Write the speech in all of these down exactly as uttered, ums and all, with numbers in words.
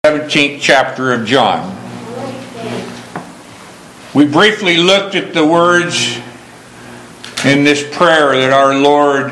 seventeenth chapter of John. We briefly looked at the words in this prayer that our Lord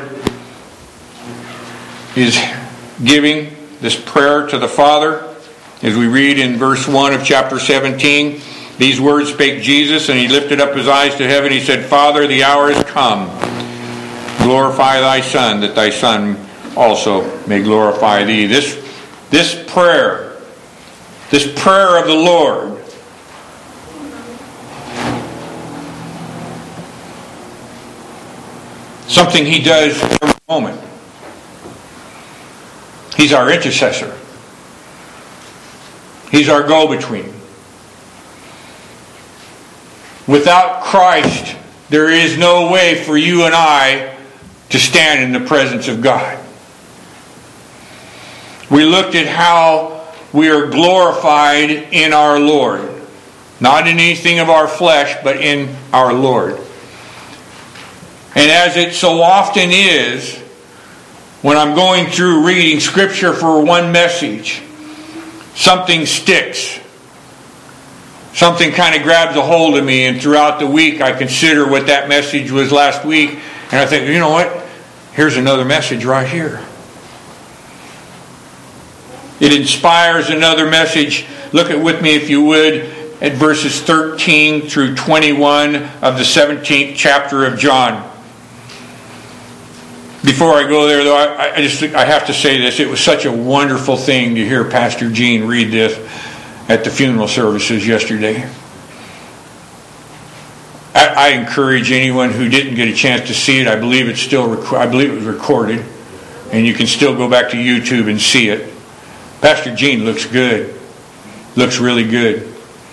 is giving, this prayer to the Father. As we read in verse one of chapter seventeen, these words spake Jesus, and he lifted up his eyes to heaven. He said, Father, the hour is come. Glorify thy Son, that thy Son also may glorify thee. This, this prayer, this prayer of the Lord, something he does every moment. He's our intercessor. He's our go-between. Without Christ, there is no way for you and I to stand in the presence of God. We looked at how we are glorified in our Lord. Not in anything of our flesh, but in our Lord. And as it so often is, when I'm going through reading Scripture for one message, something sticks. Something kind of grabs a hold of me, and throughout the week I consider what that message was last week, and I think, you know what? Here's another message right here. It inspires another message. Look at with me, if you would, at verses thirteen through twenty-one of the seventeenth chapter of John. Before I go there, though, I, I just I have to say this. It was such a wonderful thing to hear Pastor Gene read this at the funeral services yesterday. I, I encourage anyone who didn't get a chance to see it. I believe it's still rec- I believe it was recorded, and you can still go back to YouTube and see it. Pastor Gene looks good. Looks really good.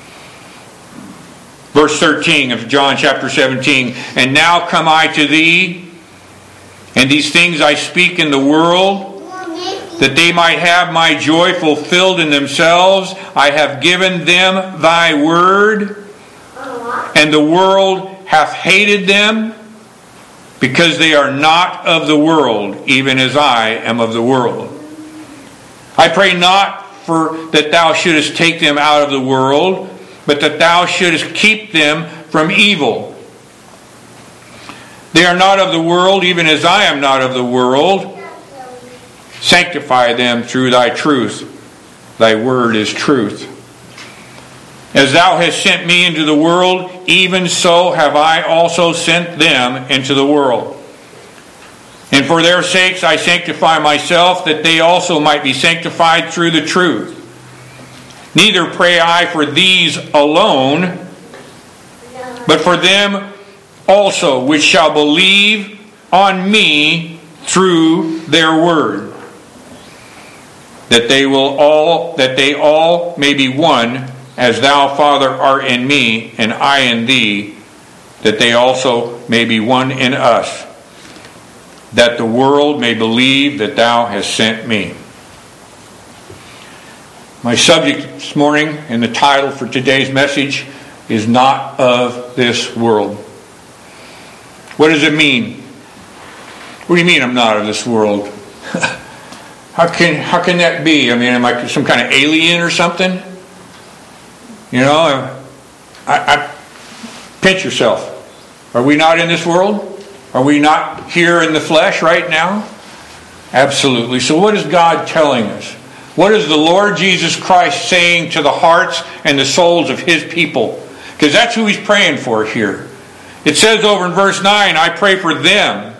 Verse thirteen of John chapter seventeen. And now come I to thee, and these things I speak in the world, that they might have my joy fulfilled in themselves. I have given them thy word, and the world hath hated them, because they are not of the world, even as I am of the world. I pray not for that thou shouldest take them out of the world, but that thou shouldest keep them from evil. They are not of the world, even as I am not of the world. Sanctify them through thy truth. Thy word is truth. As thou hast sent me into the world, even so have I also sent them into the world. And for their sakes I sanctify myself, that they also might be sanctified through the truth. Neither pray I for these alone, but for them also which shall believe on me through their word, that they will all that they all may be one, as thou, Father, art in me, and I in thee, that they also may be one in us, that the world may believe that thou hast sent me. My subject this morning, and the title for today's message, is Not of This World. What does it mean? What do you mean I'm not of this world? How can how can that be? I mean, am I some kind of alien or something? You know, I, I pinch yourself. Are we not in this world? Are we not here in the flesh right now? Absolutely. So what is God telling us? What is the Lord Jesus Christ saying to the hearts and the souls of His people? Because that's who He's praying for here. It says over in verse nine, I pray for them.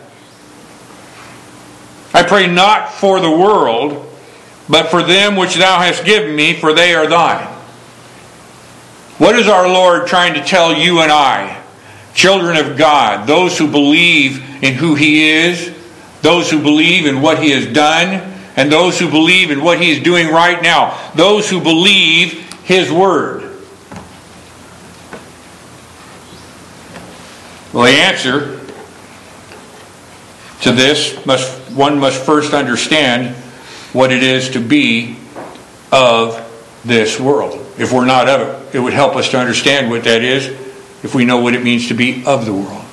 I pray not for the world, but for them which thou hast given me, for they are thine. What is our Lord trying to tell you and I, children of God, those who believe in who He is, those who believe in what He has done, and those who believe in what He is doing right now, those who believe His Word? Well, the answer to this, must one must first understand what it is to be of this world. If we're not of it, it would help us to understand what that is if we know what it means to be of the world.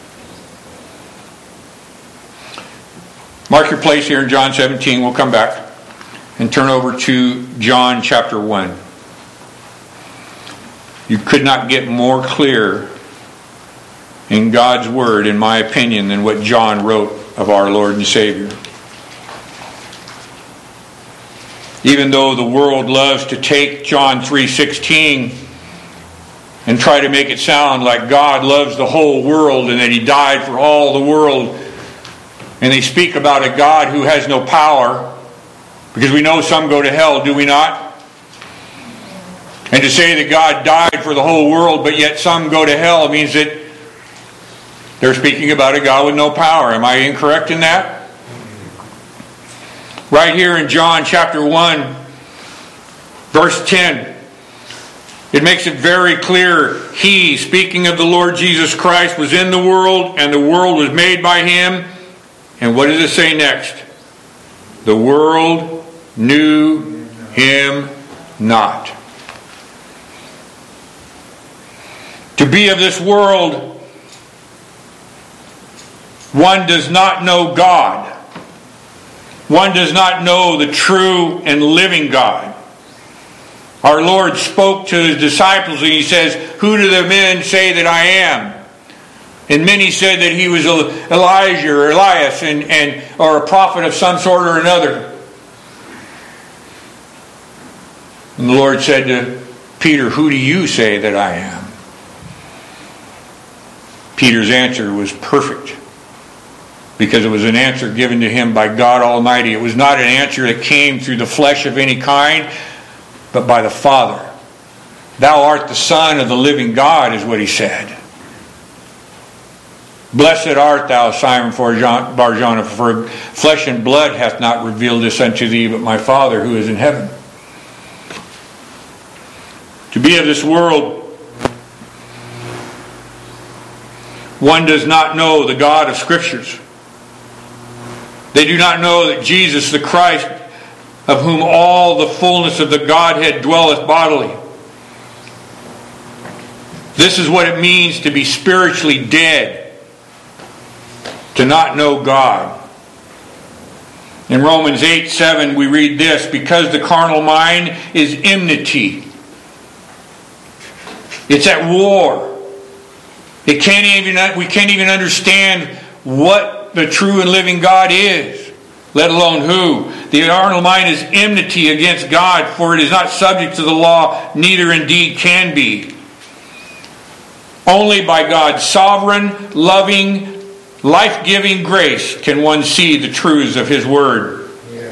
Mark your place here in John seventeen. We'll come back. and turn over to John chapter one. You could not get more clear in God's Word, in my opinion, than what John wrote of our Lord and Savior. Even though the world loves to take John three sixteen and try to make it sound like God loves the whole world and that He died for all the world, and they speak about a God who has no power, because we know some go to hell, do we not? And to say that God died for the whole world, but yet some go to hell, means that they're speaking about a God with no power. Am I incorrect in that? Right here in John chapter one, verse ten, it makes it very clear. He, speaking of the Lord Jesus Christ, was in the world, and the world was made by Him. And what does it say next? The world knew Him not. To be of this world, one does not know God. One does not know the true and living God. Our Lord spoke to His disciples and He says, "Who do the men say that I am?" And many said that He was Elijah or Elias and, and, or a prophet of some sort or another. And the Lord said to Peter, "Who do you say that I am?" Peter's answer was perfect, because it was an answer given to him by God Almighty. It was not an answer that came through the flesh of any kind, but by the Father. "Thou art the Son of the living God," is what he said. "Blessed art thou, Simon Bar-Jonah, for flesh and blood hath not revealed this unto thee, but my Father who is in heaven." To be of this world, one does not know the God of Scriptures. They do not know that Jesus the Christ, of whom all the fullness of the Godhead dwelleth bodily. This is what it means to be spiritually dead, to not know God. In Romans eight seven we read this: "Because the carnal mind is enmity." It's at war. It can't even, we can't even understand what the true and living God is, let alone who. The carnal mind is enmity against God, for it is not subject to the law, neither indeed can be. Only by God's sovereign, loving, life-giving grace can one see the truths of His Word. Yeah.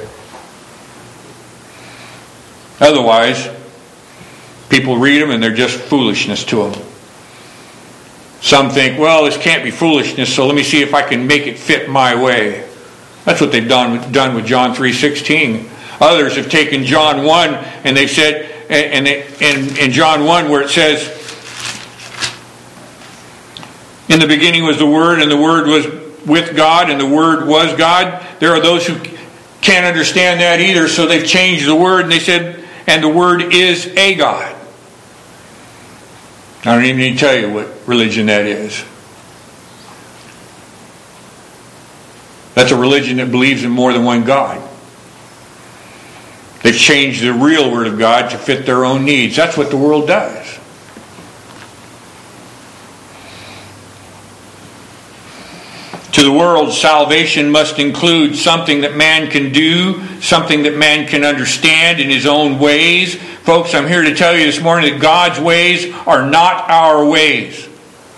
Otherwise, people read them and they're just foolishness to them. Some think, well, this can't be foolishness, so let me see if I can make it fit my way. That's what they've done, done with John three sixteen. Others have taken John one and they've said, and they, in, in John one where it says, "In the beginning was the Word, and the Word was with God, and the Word was God." There are those who can't understand that either, so they've changed the word and they said, "And the Word is a God." I don't even need to tell you what religion that is. That's a religion that believes in more than one God. They've changed the real Word of God to fit their own needs. That's what the world does. To the world, salvation must include something that man can do, something that man can understand in his own ways. Folks, I'm here to tell you this morning that God's ways are not our ways.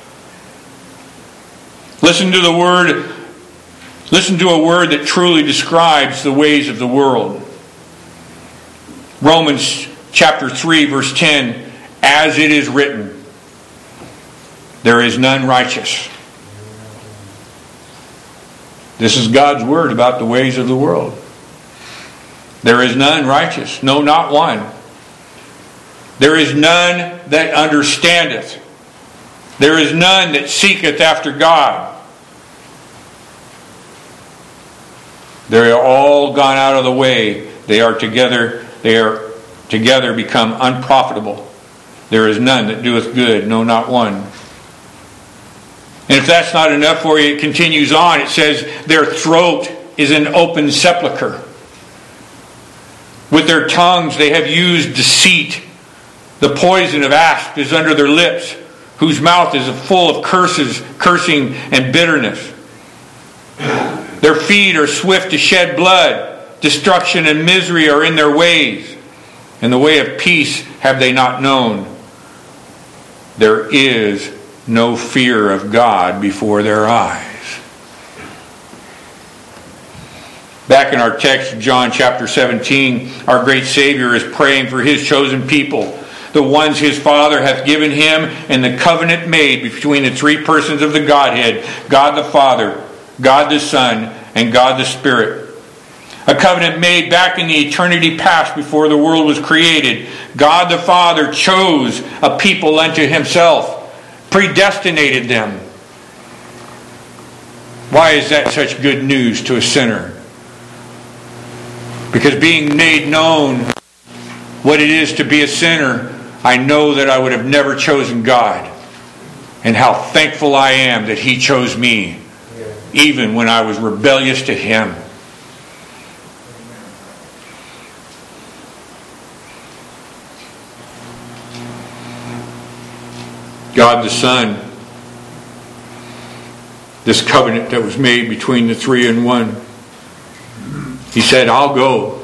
Listen to the word, listen to a word that truly describes the ways of the world. Romans chapter three, verse ten, "As it is written, there is none righteous." This is God's word about the ways of the world. "There is none righteous, no, not one. There is none that understandeth. There is none that seeketh after God. They are all gone out of the way. They are together, they are together become unprofitable. There is none that doeth good, no, not one." And if that's not enough for you, it continues on. It says, "Their throat is an open sepulchre." With their tongues they have used deceit. The poison of asp is under their lips, whose mouth is full of curses, cursing, and bitterness. Their feet are swift to shed blood. Destruction and misery are in their ways, and the way of peace have they not known. There is no fear of God before their eyes. Back in our text, John chapter seventeen, our great Savior is praying for His chosen people, the ones His Father hath given Him, and the covenant made between the three persons of the Godhead, God the Father, God the Son, and God the Spirit. A covenant made back in the eternity past before the world was created. God the Father chose a people unto Himself, predestinated them. Why is that such good news to a sinner? Because being made known what it is to be a sinner, I know that I would have never chosen God. And how thankful I am that He chose me, even when I was rebellious to Him. God the Son, this covenant that was made between the three in one, He said, I'll go.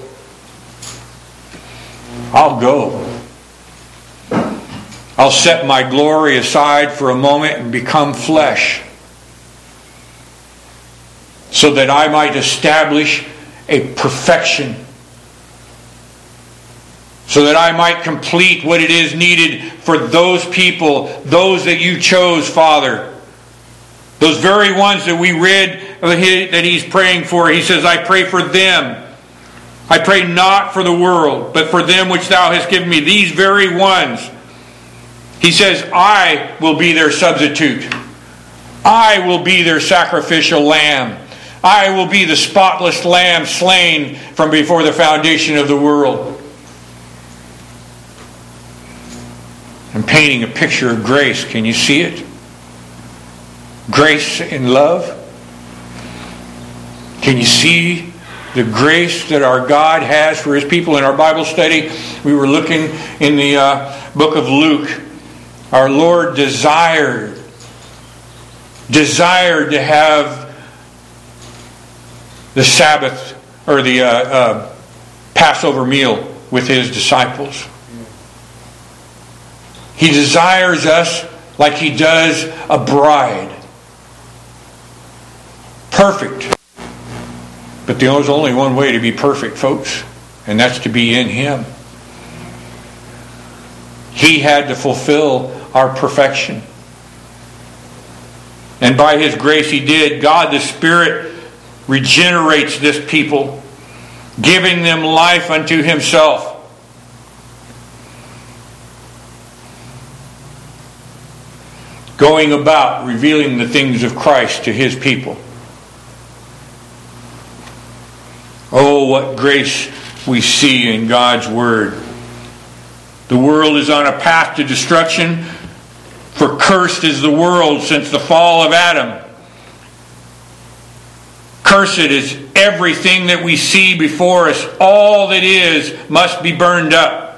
I'll go. I'll set my glory aside for a moment and become flesh, so that I might establish a perfection, so that I might complete what it is needed for those people, those that you chose, Father. Those very ones that we read that He's praying for. He says, I pray for them. I pray not for the world, but for them which Thou hast given me. These very ones. He says, I will be their substitute. I will be their sacrificial lamb. I will be the spotless lamb slain from before the foundation of the world. I'm painting a picture of grace. Can you see it? Grace and love. Can you see the grace that our God has for His people? In our Bible study, we were looking in the uh, book of Luke. Our Lord desired, desired to have the Sabbath or the uh, uh, Passover meal with His disciples. He desires us like He does a bride. Perfect. But there's only one way to be perfect, folks, and that's to be in Him. He had to fulfill our perfection. And by His grace He did. God the Spirit regenerates this people, giving them life unto Himself. Going about revealing the things of Christ to His people. Oh, what grace we see in God's Word. The world is on a path to destruction, for cursed is the world since the fall of Adam. Cursed is everything that we see before us. All that is must be burned up.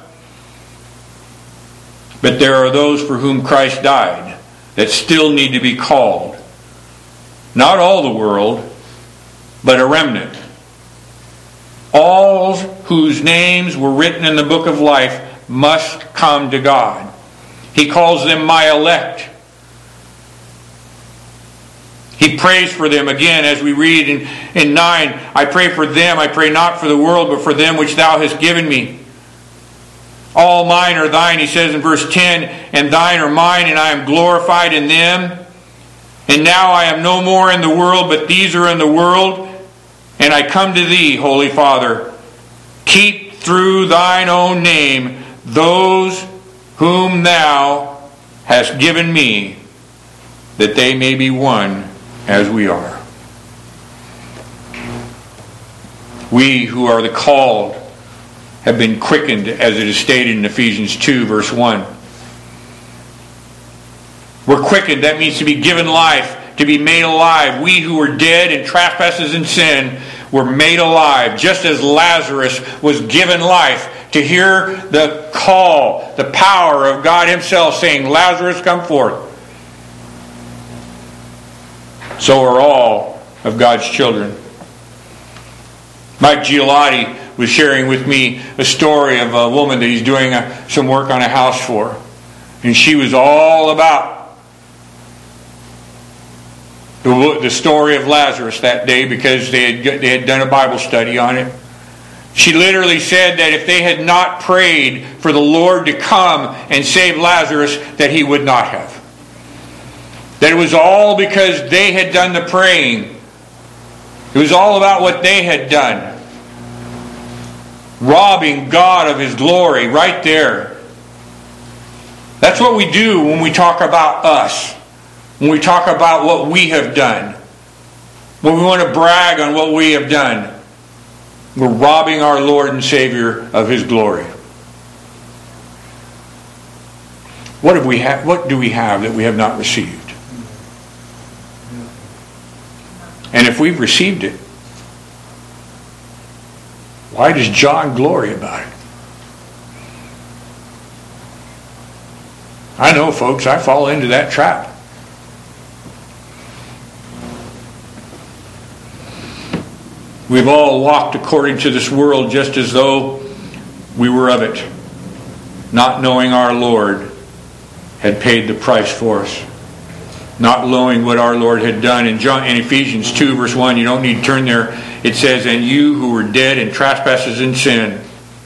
But there are those for whom Christ died that still need to be called. Not all the world, but a remnant. All whose names were written in the book of life must come to God. He calls them my elect. He prays for them again as we read in, in nine. I pray for them. I pray not for the world, but for them which Thou hast given me. All mine are Thine, He says in verse ten, and Thine are mine, and I am glorified in them. And now I am no more in the world, but these are in the world. And I come to Thee, Holy Father. Keep through Thine own name those whom Thou hast given me, that they may be one as we are. We who are the called have been quickened, as it is stated in Ephesians two, verse one. We're quickened. That means to be given life, to be made alive. We who were dead in trespasses and sin, were made alive, just as Lazarus was given life to hear the call, the power of God Himself saying, Lazarus, come forth. So are all of God's children. Mike Giolotti was sharing with me a story of a woman that he's doing a, some work on a house for. And she was all about the, the story of Lazarus that day because they had, they had done a Bible study on it. She literally said that if they had not prayed for the Lord to come and save Lazarus, that He would not have. That it was all because they had done the praying. It was all about what they had done. Robbing God of His glory right there. That's what we do when we talk about us. When we talk about what we have done. When we want to brag on what we have done. We're robbing our Lord and Savior of His glory. What have we ha- What do we have that we have not received? And if we've received it, why does John glory about it? I know, folks, I fall into that trap. We've all walked according to this world just as though we were of it, not knowing our Lord had paid the price for us. Not knowing what our Lord had done. In, John, in Ephesians two verse one, you don't need to turn there, it says, and you who were dead in trespasses and sin,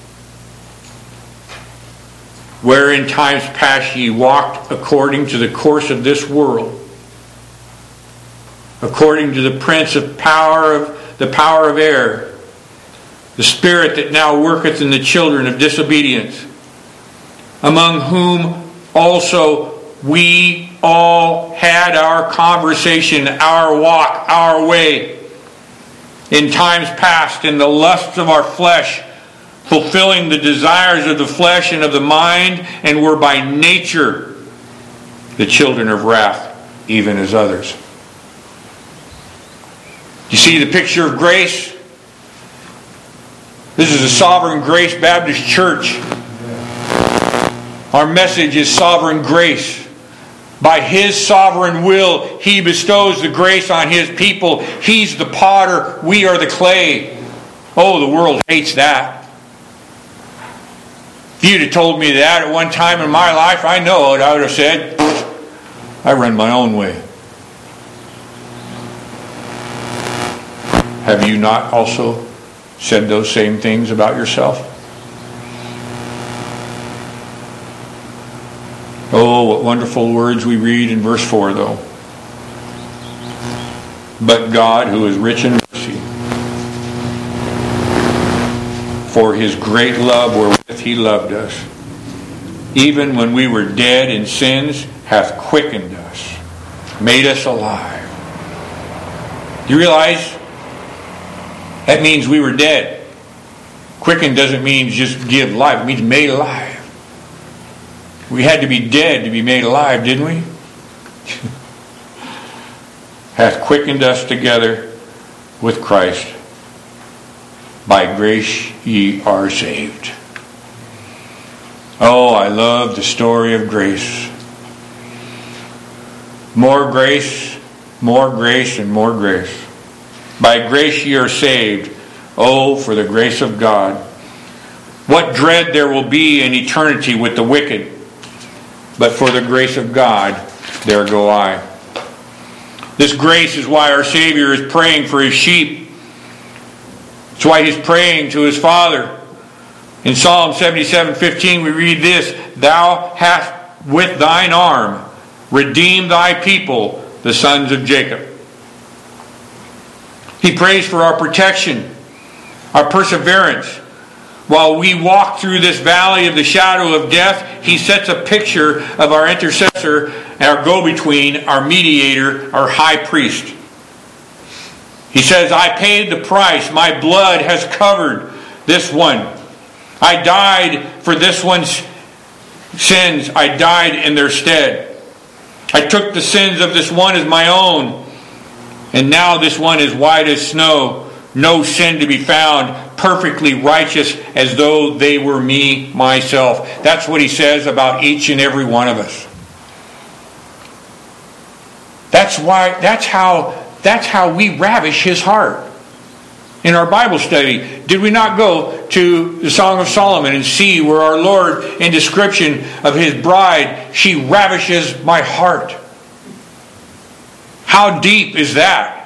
where in times past ye walked according to the course of this world, according to the prince of power of the power of air, the spirit that now worketh in the children of disobedience, among whom also we all had our conversation, our walk, our way, in times past, in the lusts of our flesh, fulfilling the desires of the flesh and of the mind, and were by nature the children of wrath, even as others. You see the picture of grace? This is a Sovereign Grace Baptist Church. Our message is sovereign grace. By His sovereign will, He bestows the grace on His people. He's the potter, we are the clay. Oh, the world hates that. If you'd have told me that at one time in my life, I know it. I would have said, I run my own way. Have you not also said those same things about yourself? Oh, what wonderful words we read in verse four, though. But God, who is rich in mercy, for His great love wherewith He loved us, even when we were dead in sins, hath quickened us, made us alive. Do you realize that means we were dead? Quickened doesn't mean just give life. It means made alive. We had to be dead to be made alive, didn't we? Hath quickened us together with Christ. By grace ye are saved. Oh, I love the story of grace. More grace, more grace, and more grace. By grace ye are saved. Oh, for the grace of God. What dread there will be in eternity with the wicked. But for the grace of God, there go I. This grace is why our Savior is praying for His sheep. It's why He's praying to His Father. In Psalm seventy-seven fifteen we read this, Thou hast with thine arm redeemed thy people, the sons of Jacob. He prays for our protection, our perseverance. While we walk through this valley of the shadow of death, He sets a picture of our intercessor, our go-between, our mediator, our high priest. He says, I paid the price. My blood has covered this one. I died for this one's sins. I died in their stead. I took the sins of this one as my own. And now this one is white as snow no sin to be found, perfectly righteous as though they were me, myself. That's what he says about each and every one of us. That's why, that's how, that's how we ravish his heart. In our Bible study, did we not go to the Song of Solomon and see where our Lord, in description of his bride, she ravishes my heart? How deep is that?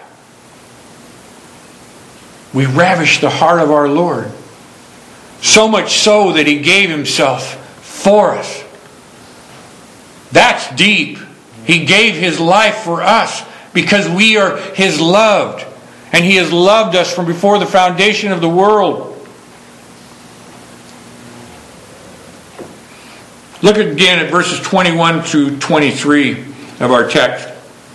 We ravish the heart of our Lord. So much so that he gave himself for us. That's deep. He gave his life for us because we are his loved. And he has loved us from before the foundation of the world. Look again at verses twenty-one through twenty-three of our text.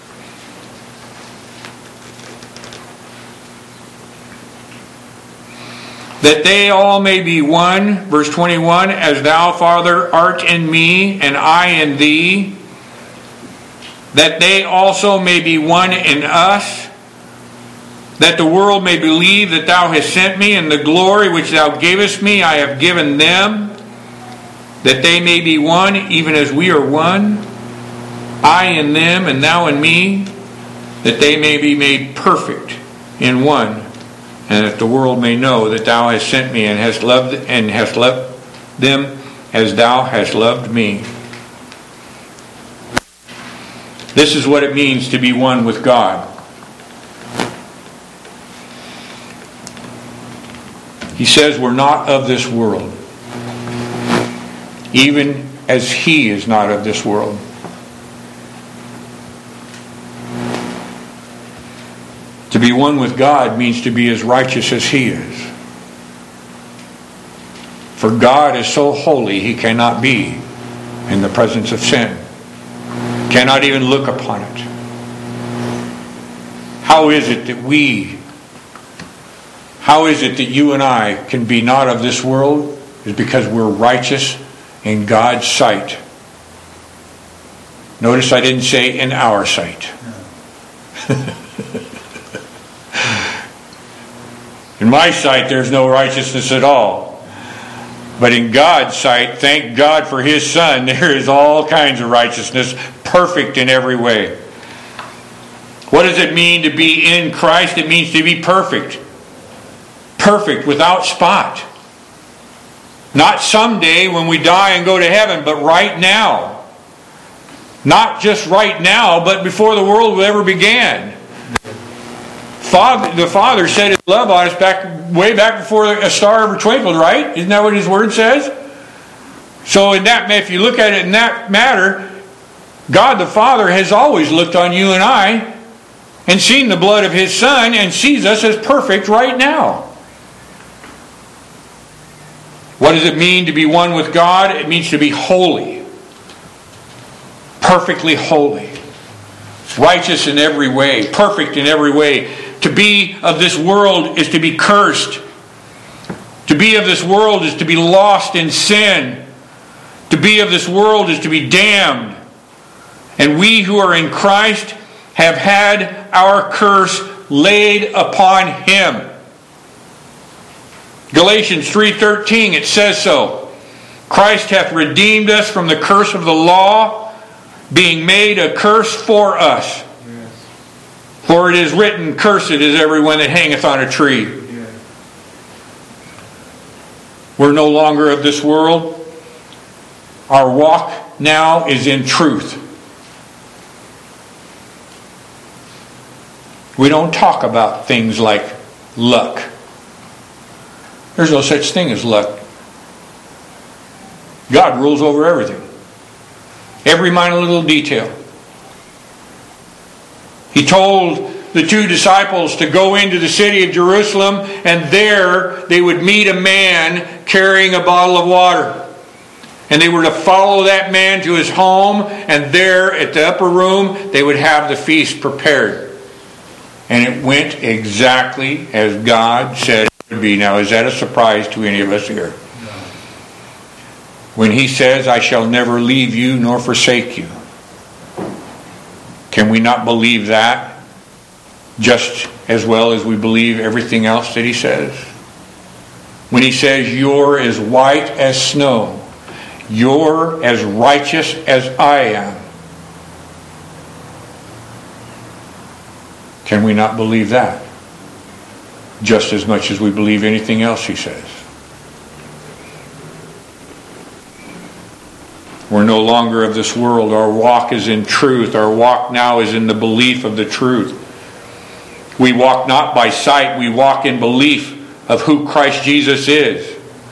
That they all may be one, verse twenty-one, as thou, Father, art in me, and I in thee, that they also may be one in us, that the world may believe that thou hast sent me, and the glory which thou gavest me I have given them, that they may be one, even as we are one, I in them, and thou in me, that they may be made perfect in one, and that the world may know that thou hast sent me and hast loved and hast loved them as thou hast loved me. This is what it means to be one with God. He says we're not of this world, even as he is not of this world. To be one with God means to be as righteous as he is. For God is so holy he cannot be in the presence of sin. Cannot even look upon it. How is it that we How is it that you and I can be not of this world? Is because we're righteous in God's sight. Notice I didn't say in our sight. In my sight there's no righteousness at all. But in God's sight, thank God for his Son, there is all kinds of righteousness, perfect in every way. What does it mean to be in Christ? It means to be perfect. Perfect, without spot. Not someday when we die and go to heaven, but right now. Not just right now, but before the world ever began. Father, the Father set his love on us back way back before a star ever twinkled, right? Isn't that what his word says? So in that, if you look at it in that matter, God the Father has always looked on you and I and seen the blood of his Son and sees us as perfect right now. What does it mean to be one with God? It means to be holy. Perfectly holy. Righteous in every way. Perfect in every way. To be of this world is to be cursed. To be of this world is to be lost in sin. To be of this world is to be damned. And we who are in Christ have had our curse laid upon him. Galatians three thirteen, it says so. Christ hath redeemed us from the curse of the law, being made a curse for us. Yes. For it is written, cursed is everyone that hangeth on a tree. Yes. We're no longer of this world. Our walk now is in truth. We don't talk about things like luck. There's no such thing as luck. God rules over everything. Every minor little detail. He told the two disciples to go into the city of Jerusalem, and there they would meet a man carrying a bottle of water. And they were to follow that man to his home, and there at the upper room they would have the feast prepared. And it went exactly as God said it would be. Now, is that a surprise to any of us here? No. When he says, I shall never leave you nor forsake you. Can we not believe that? Just as well as we believe everything else that he says. When he says, "You're as white as snow, you're as righteous as I am," can we not believe that? Just as much as we believe anything else he says. We're no longer of this world. Our walk is in truth. Our walk now is in the belief of the truth. We walk not by sight. We walk in belief of who Christ Jesus is.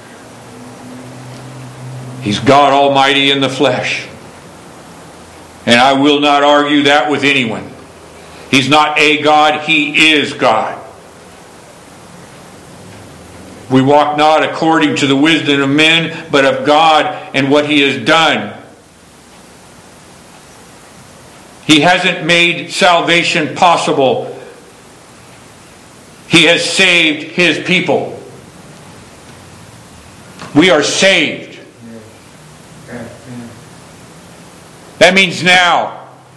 He's God Almighty in the flesh. And I will not argue that with anyone. He's not a God. He is God. We walk not according to the wisdom of men, but of God and what He has done. He hasn't made salvation possible. He has saved His people. We are saved. That means now.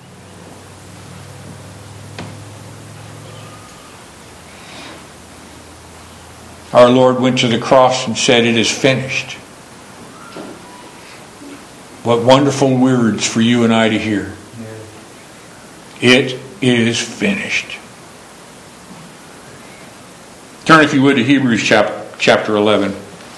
Our Lord went to the cross and said, "It is finished." What wonderful words for you and I to hear. It is finished. Turn, if you would, to Hebrews chapter eleven.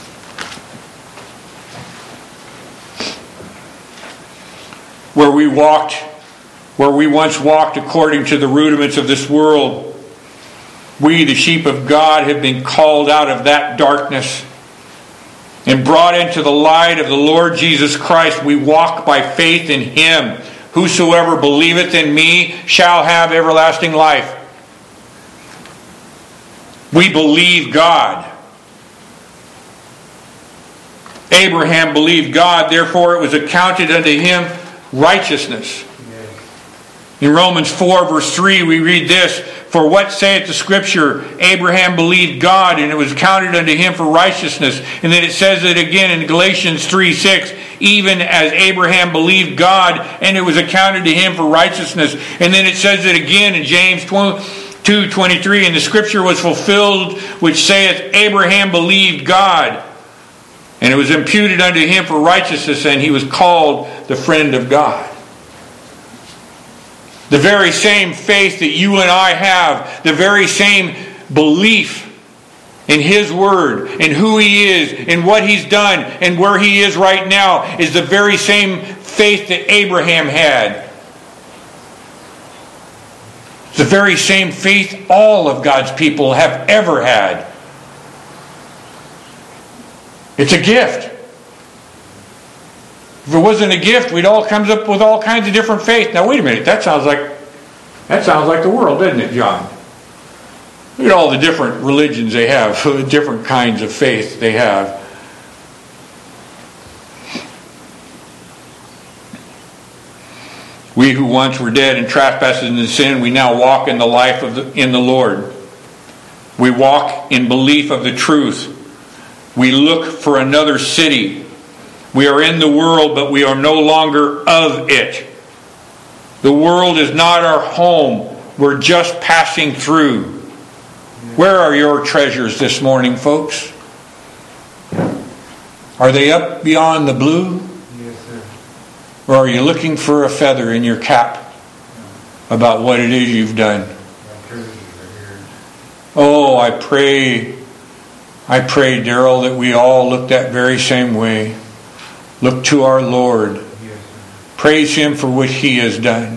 Where we walked, where we once walked according to the rudiments of this world, we, the sheep of God, have been called out of that darkness and brought into the light of the Lord Jesus Christ. We walk by faith in Him. Whosoever believeth in me shall have everlasting life. We believe God. Abraham believed God, therefore it was accounted unto him righteousness. In Romans four verse three we read this, "For what saith the Scripture? Abraham believed God, and it was counted unto him for righteousness." And then it says it again in Galatians three six, "Even as Abraham believed God, and it was accounted to him for righteousness." And then it says it again in James two twenty-three, "And the Scripture was fulfilled, which saith, Abraham believed God, and it was imputed unto him for righteousness, and he was called the friend of God." The very same faith that you and I have, the very same belief in His Word, in who He is, in what He's done, and where He is right now, is the very same faith that Abraham had. It's the very same faith all of God's people have ever had. It's a gift. If it wasn't a gift, we'd all come up with all kinds of different faith. Now wait a minute, that sounds like that sounds like the world, doesn't it, John? Look at all the different religions they have, different kinds of faith they have. We who once were dead in trespasses and in sin, we now walk in the life of the, in the Lord. We walk in belief of the truth. We look for another city. We are in the world, but we are no longer of it. The world is not our home. We're just passing through. Where are your treasures this morning, folks? Are they up beyond the blue? Yes, sir. Or are you looking for a feather in your cap about what it is you've done? Oh, I pray, I pray, Darrell, that we all look that very same way. Look to our Lord. Praise Him for what He has done.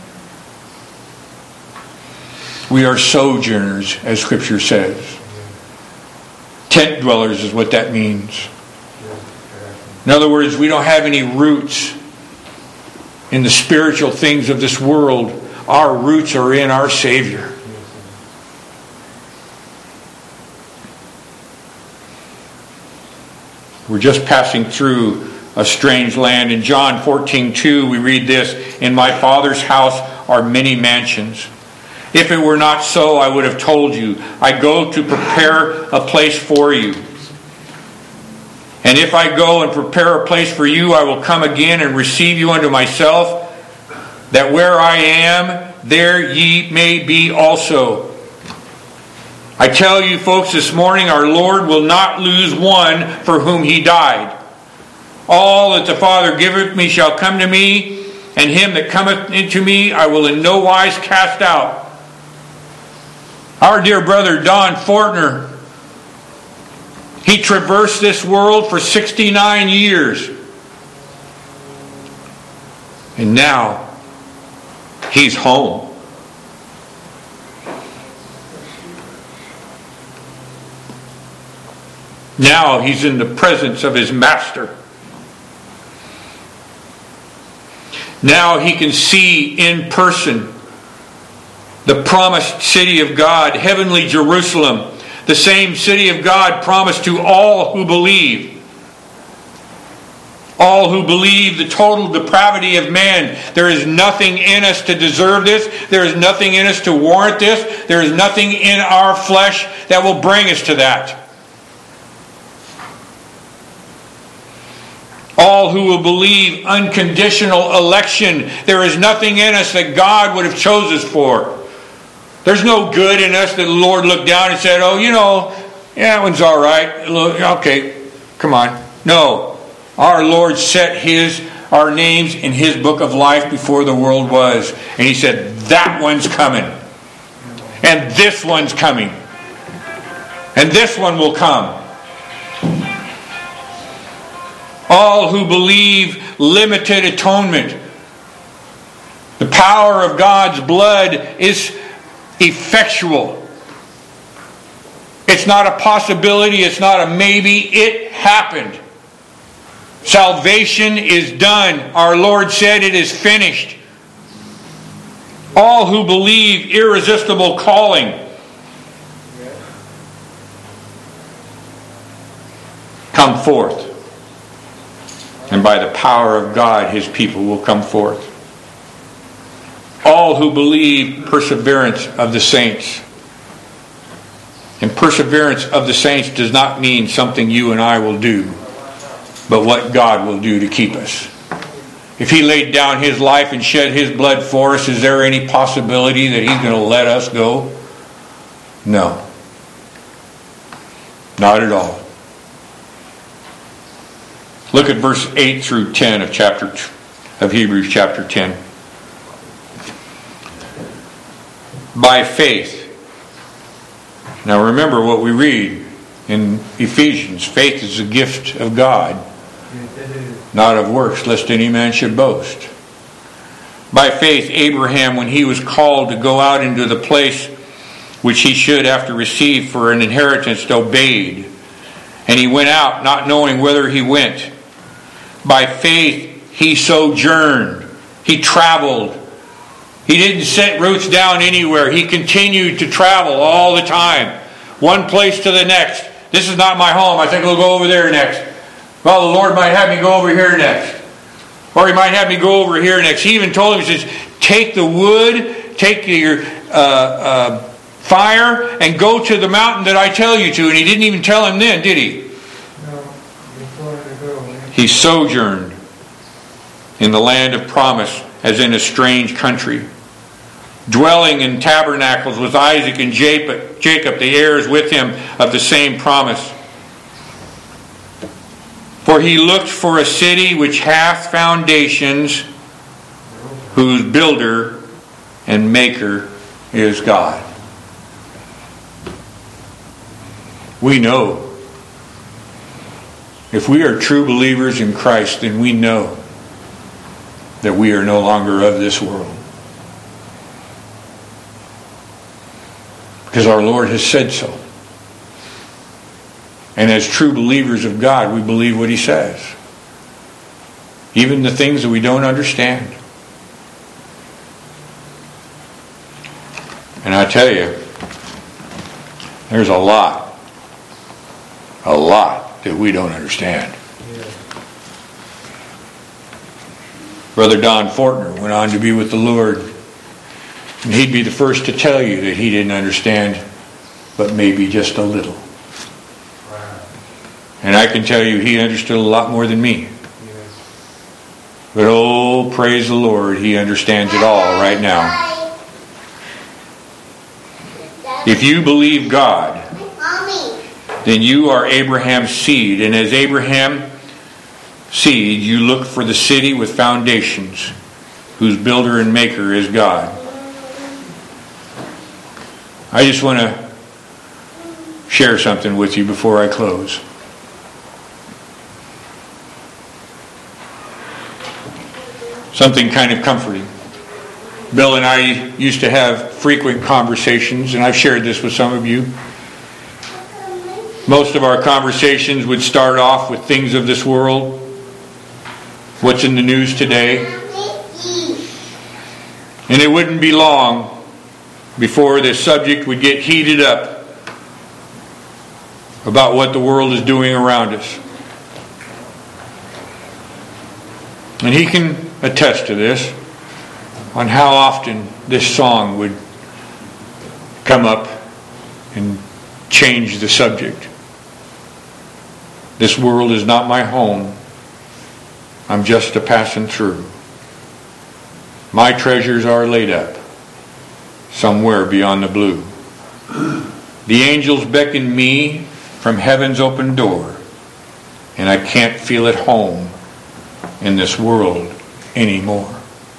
We are sojourners, as Scripture says. Tent dwellers is what that means. In other words, we don't have any roots in the spiritual things of this world. Our roots are in our Savior. We're just passing through a strange land. In John fourteen two we read this, "In my Father's house are many mansions. If it were not so, I would have told you. I go to prepare a place for you. And if I go and prepare a place for you, I will come again and receive you unto myself, that where I am, there ye may be also." I tell you folks this morning, our Lord will not lose one for whom He died. All that the Father giveth me shall come to me, and him that cometh into me I will in no wise cast out. Our dear brother Don Fortner, he traversed this world for sixty-nine years. And now he's home. Now he's in the presence of his Master. Now he can see in person the promised city of God, heavenly Jerusalem, the same city of God promised to all who believe. All who believe the total depravity of man. There is nothing in us to deserve this. There is nothing in us to warrant this. There is nothing in our flesh that will bring us to that. All who will believe unconditional election. There is nothing in us that God would have chose us for. There's no good in us that the Lord looked down and said, oh, you know, yeah, that one's all right. Okay, come on. No. Our Lord set His, our names in His book of life before the world was. And He said, that one's coming. And this one's coming. And this one will come. All who believe limited atonement. The power of God's blood is effectual. It's not a possibility. It's not a maybe. It happened. Salvation is done. Our Lord said it is finished. All who believe irresistible calling. Come forth. And by the power of God, His people will come forth. All who believe perseverance of the saints. And perseverance of the saints does not mean something you and I will do, but what God will do to keep us. If He laid down His life and shed His blood for us, is there any possibility that He's going to let us go? No. Not at all. Look at verse eight through ten of chapter of Hebrews chapter ten. By faith. Now remember what we read in Ephesians. Faith is a gift of God, not of works, lest any man should boast. By faith, Abraham, when he was called to go out into the place which he should after receive for an inheritance, obeyed. And he went out, not knowing whither he went. By faith, he sojourned. He traveled. He didn't set roots down anywhere. He continued to travel all the time. One place to the next. This is not my home. I think I'll go over there next. Well, the Lord might have me go over here next. Or He might have me go over here next. He even told him, He says, take the wood, take your uh, uh, fire, and go to the mountain that I tell you to. And He didn't even tell him then, did He? He sojourned in the land of promise as in a strange country, dwelling in tabernacles with Isaac and Jacob, Jacob, the heirs with him of the same promise. For he looked for a city which hath foundations, whose builder and maker is God. We know. If we are true believers in Christ, then we know that we are no longer of this world. Because our Lord has said so. And as true believers of God, we believe what He says. Even the things that we don't understand. And I tell you, there's a lot, a lot that we don't understand. Yeah. Brother Don Fortner went on to be with the Lord, and he'd be the first to tell you that he didn't understand, but maybe just a little. Wow. And I can tell you he understood a lot more than me. Yes. But oh, praise the Lord, he understands it all right now. If you believe God, then you are Abraham's seed. And as Abraham's seed, you look for the city with foundations, whose builder and maker is God. I just want to share something with you before I close. Something kind of comforting. Bill and I used to have frequent conversations, and I've shared this with some of you. Most of our conversations would start off with things of this world. What's in the news today? And it wouldn't be long before this subject would get heated up about what the world is doing around us. And he can attest to this, on how often this song would come up and change the subject. This world is not my home. I'm just a passing through. My treasures are laid up somewhere beyond the blue. The angels beckon me from heaven's open door, and I can't feel at home in this world anymore.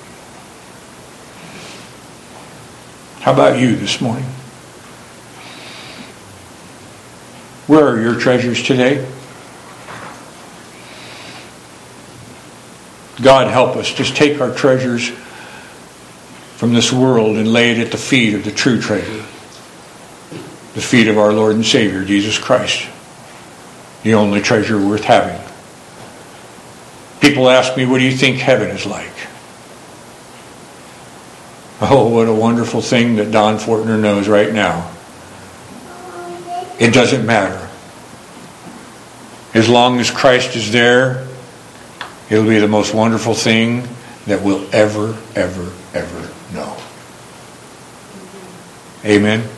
How about you this morning? Where are your treasures today? God help us. Just take our treasures from this world and lay it at the feet of the true treasure. The feet of our Lord and Savior, Jesus Christ. The only treasure worth having. People ask me, what do you think heaven is like? Oh, what a wonderful thing that Don Fortner knows right now. It doesn't matter. As long as Christ is there, it'll be the most wonderful thing that we'll ever, ever, ever know. Amen.